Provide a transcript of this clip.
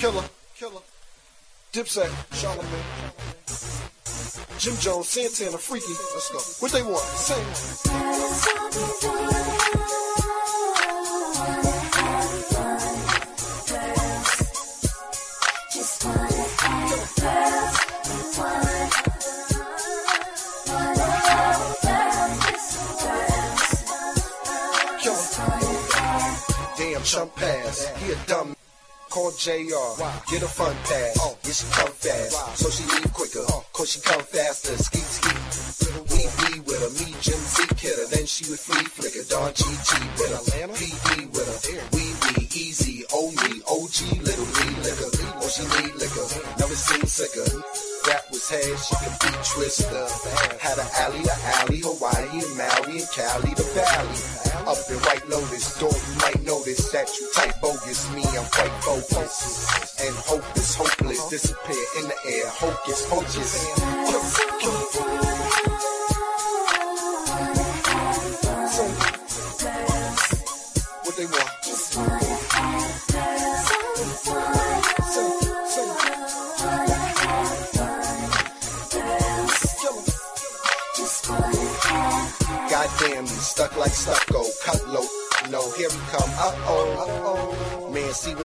Killer, Dipset, Charlamagne, Jim Jones, Santana, Freaky. Let's go. What they want? Sing. Damn, chump pass. He a dumb. Call JR, get a fun pass. Yeah, she come fast, so she leave quicker. Cause she come faster, skeet skeet. We be with her, me Jim Z kid her. Then she would free flicker, Don GG with her. PD with her, we be easy. O me, OG, little me liquor. Oh, she need liquor, never seen sicker. That was hair, she could be twister. Had an alley to alley, Hawaii and Maui and Cali to Valley. Up in White Lotus, door you might notice that you type bogus. Me, I'm quite focused. And hope is hopeless, disappear in the air. Hocus pocus. What they want? Goddamn, you stuck like stucco, cut low. No, here we come. Uh-oh. Man, see what